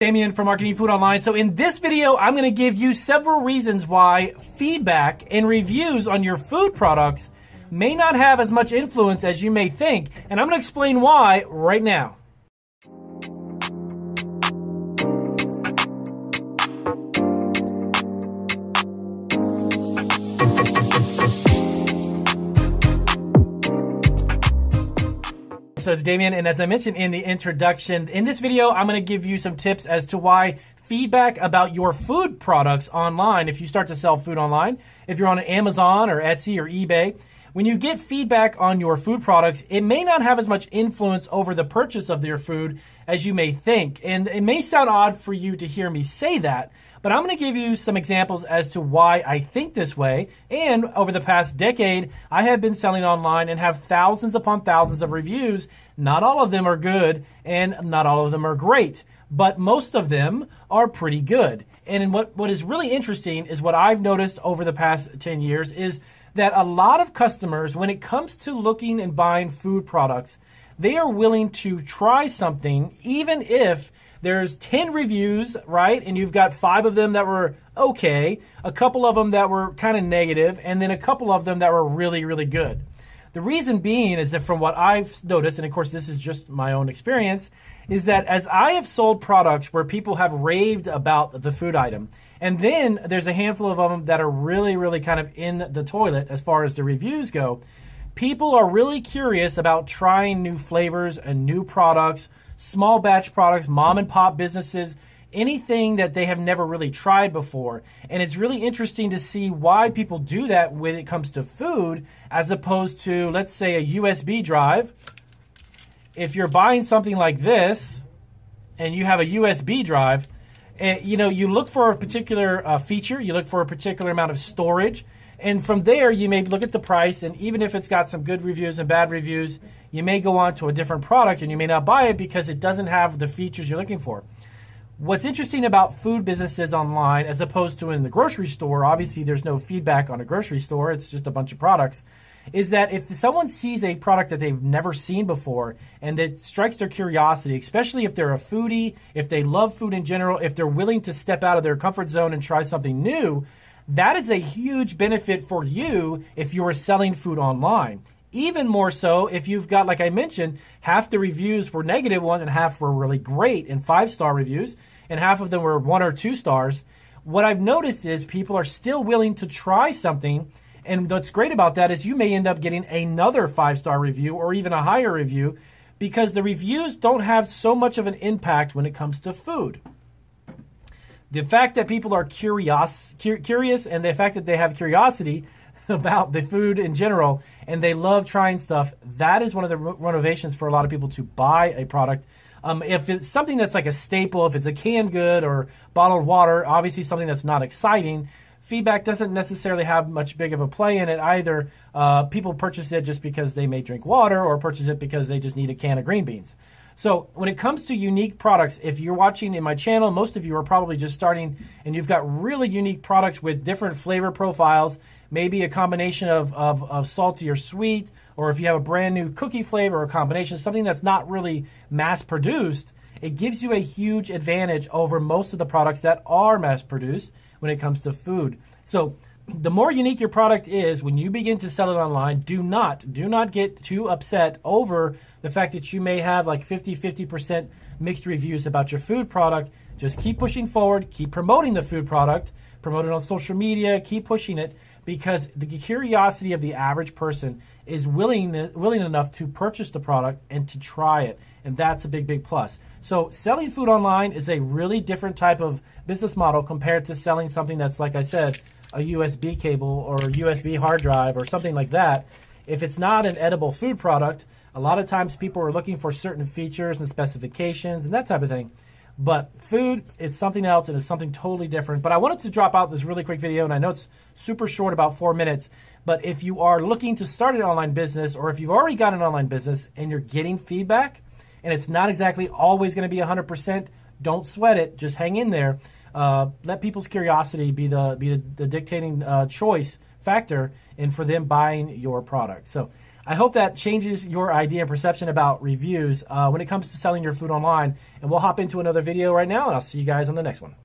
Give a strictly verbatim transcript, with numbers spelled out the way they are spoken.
Damien from Marketing Food Online. So in this video, I'm going to give you several reasons why feedback and reviews on your food products may not have as much influence as you may think. And I'm going to explain why right now. So it's Damien, and as I mentioned in the introduction, in this video, I'm going to give you some tips as to why feedback about your food products online, if you start to sell food online, if you're on Amazon or Etsy or eBay, when you get feedback on your food products, it may not have as much influence over the purchase of your food as you may think. And it may sound odd for you to hear me say that, but I'm going to give you some examples as to why I think this way. And over the past decade, I have been selling online and have thousands upon thousands of reviews. Not all of them are good and not all of them are great, but most of them are pretty good. And what, what is really interesting is what I've noticed over the past ten years is that a lot of customers, when it comes to looking and buying food products, they are willing to try something even if there's ten reviews, right? And you've got five of them that were okay, a couple of them that were kind of negative, and then a couple of them that were really, really good. The reason being is that from what I've noticed, and of course this is just my own experience, is that as I have sold products where people have raved about the food item, and then there's a handful of them that are really, really kind of in the toilet as far as the reviews go, people are really curious about trying new flavors and new products, small batch products, mom and pop businesses, anything that they have never really tried before. And it's really interesting to see why people do that when it comes to food, as opposed to, let's say, a U S B drive. If you're buying something like this and you have a U S B drive, and you know, you look for a particular uh, feature, you look for a particular amount of storage, and from there you may look at the price, and even if it's got some good reviews and bad reviews, you may go on to a different product and you may not buy it because it doesn't have the features you're looking for. What's interesting about food businesses online as opposed to in the grocery store, obviously there's no feedback on a grocery store, it's just a bunch of products, is that if someone sees a product that they've never seen before and that strikes their curiosity, especially if they're a foodie, if they love food in general, if they're willing to step out of their comfort zone and try something new, that is a huge benefit for you if you are selling food online. Even more so if you've got, like I mentioned, half the reviews were negative ones and half were really great and five-star reviews, and half of them were one or two stars. What I've noticed is people are still willing to try something, and what's great about that is you may end up getting another five-star review or even a higher review because the reviews don't have so much of an impact when it comes to food. The fact that people are curious, curious and the fact that they have curiosity about the food in general and they love trying stuff, that is one of the motivations for a lot of people to buy a product. Um, if it's something that's like a staple, if it's a canned good or bottled water, obviously something that's not exciting, feedback doesn't necessarily have much big of a play in it either. Uh, people purchase it just because they may drink water or purchase it because they just need a can of green beans. So when it comes to unique products, if you're watching in my channel, most of you are probably just starting and you've got really unique products with different flavor profiles, maybe a combination of, of, of salty or sweet, or if you have a brand new cookie flavor or a combination, something that's not really mass produced, it gives you a huge advantage over most of the products that are mass produced when it comes to food. So the more unique your product is, when you begin to sell it online, do not, do not get too upset over the fact that you may have like fifty, fifty percent mixed reviews about your food product. Just keep pushing forward, keep promoting the food product, promote it on social media, keep pushing it, because the curiosity of the average person is willing, willing enough to purchase the product and to try it. And that's a big, big plus. So selling food online is a really different type of business model compared to selling something that's, like I said, a U S B cable or a U S B hard drive or something like that. If it's not an edible food product, a lot of times people are looking for certain features and specifications and that type of thing. But food is something else and it's something totally different. But I wanted to drop out this really quick video, and I know it's super short, about four minutes. But if you are looking to start an online business, or if you've already got an online business and you're getting feedback, and it's not exactly always going to be one hundred percent, don't sweat it. Just hang in there. Uh, let people's curiosity be the be the, the dictating uh, choice factor in for them buying your product. So I hope that changes your idea and perception about reviews uh, when it comes to selling your food online. And we'll hop into another video right now, and I'll see you guys on the next one.